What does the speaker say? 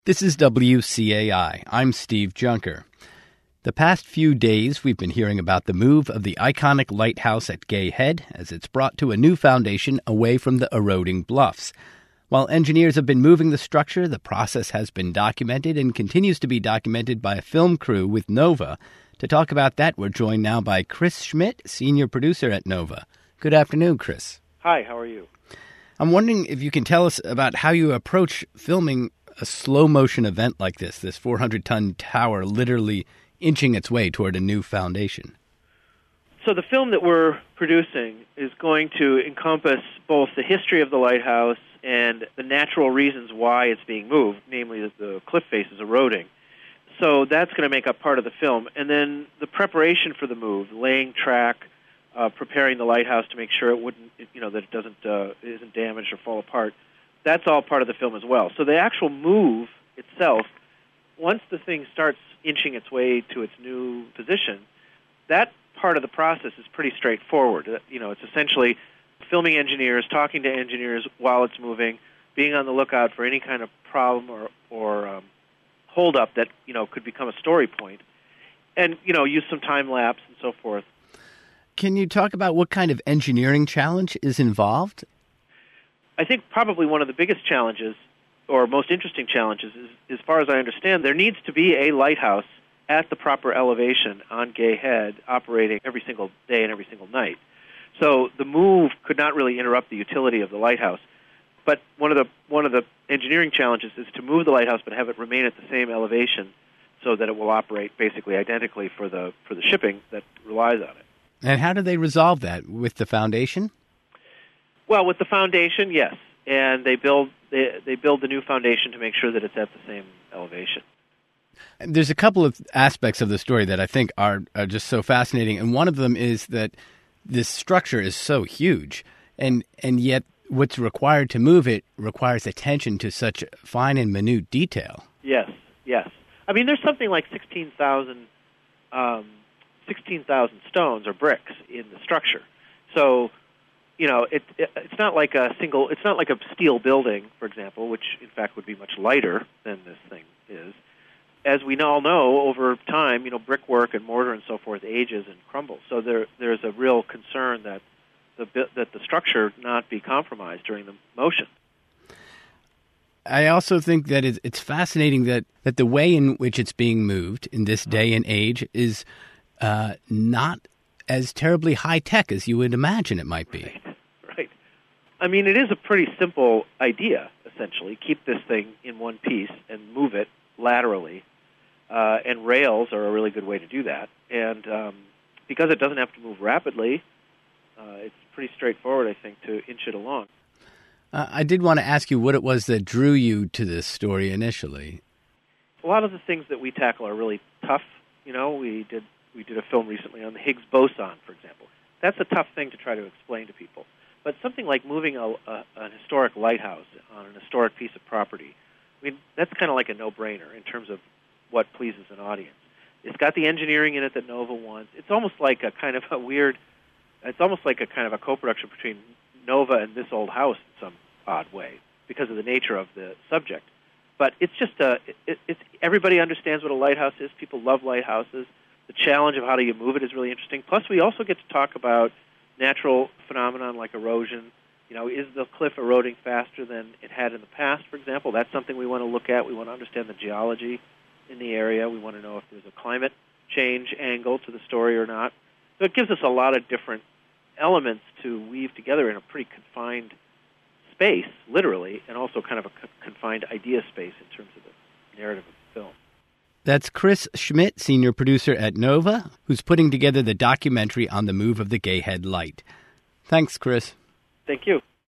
This is WCAI. I'm Steve Junker. The past few days, we've been hearing about the move of the iconic lighthouse at Gay Head as it's brought to a new foundation away from the eroding bluffs. While engineers have been moving the structure, the process has been documented and continues to be documented by a film crew with Nova. To talk about that, we're joined now by Chris Schmidt, senior producer at Nova. Good afternoon, Chris. Hi, how are you? I'm wondering if you can tell us about how you approach filming a slow-motion event like this 400-ton tower literally inching its way toward a new foundation. So the film that we're producing is going to encompass both the history of the lighthouse and the natural reasons why it's being moved, namely that the cliff face is eroding. So that's going to make up part of the film. And then the preparation for the move, laying track, preparing the lighthouse to make sure it wouldn't, that it isn't damaged or fall apart. That's all part of the film as well. So the actual move itself, once the thing starts inching its way to its new position, that part of the process is pretty straightforward. It's essentially filming engineers, talking to engineers while it's moving, being on the lookout for any kind of problem or holdup that could become a story point, and use some time lapse and so forth. Can you talk about what kind of engineering challenge is involved? I think probably one of the biggest challenges, or most interesting challenges, is, as far as I understand, there needs to be a lighthouse at the proper elevation on Gay Head operating every single day and every single night. So the move could not really interrupt the utility of the lighthouse. But one of the engineering challenges is to move the lighthouse but have it remain at the same elevation so that it will operate basically identically for the shipping that relies on it. And how do they resolve that? With the foundation? Well, with the foundation, yes. And they build the new foundation to make sure that it's at the same elevation. There's a couple of aspects of the story that I think are just so fascinating, and one of them is that this structure is so huge, and yet what's required to move it requires attention to such fine and minute detail. Yes. I mean, there's something like 16,000 stones or bricks in the structure. So, it's not like a steel building, for example, which in fact would be much lighter than this thing is. As we all know, over time, brickwork and mortar and so forth ages and crumbles. So there's a real concern that the structure not be compromised during the motion. I also think that it's fascinating that the way in which it's being moved in this day and age is not as terribly high-tech as you would imagine it might be. Right. I mean, it is a pretty simple idea, essentially. Keep this thing in one piece and move it laterally. And rails are a really good way to do that. And because it doesn't have to move rapidly, it's pretty straightforward, I think, to inch it along. I did want to ask you what it was that drew you to this story initially. A lot of the things that we tackle are really tough. We did a film recently on the Higgs boson, for example. That's a tough thing to try to explain to people. But something like moving an historic lighthouse on an historic piece of property, I mean, that's kind of like a no-brainer in terms of what pleases an audience. It's got the engineering in it that Nova wants. It's almost like a kind of a co-production between Nova and this old house in some odd way because of the nature of the subject. But it's just it's everybody understands what a lighthouse is. People love lighthouses. The challenge of how do you move it is really interesting. Plus, we also get to talk about natural phenomenon like erosion. Is the cliff eroding faster than it had in the past, for example? That's something we want to look at. We want to understand the geology in the area. We want to know if there's a climate change angle to the story or not. So it gives us a lot of different elements to weave together in a pretty confined space, literally, and also kind of a confined idea space in terms of the narrative of the film. That's Chris Schmidt, senior producer at Nova, who's putting together the documentary on the move of the Gay Head Light. Thanks, Chris. Thank you.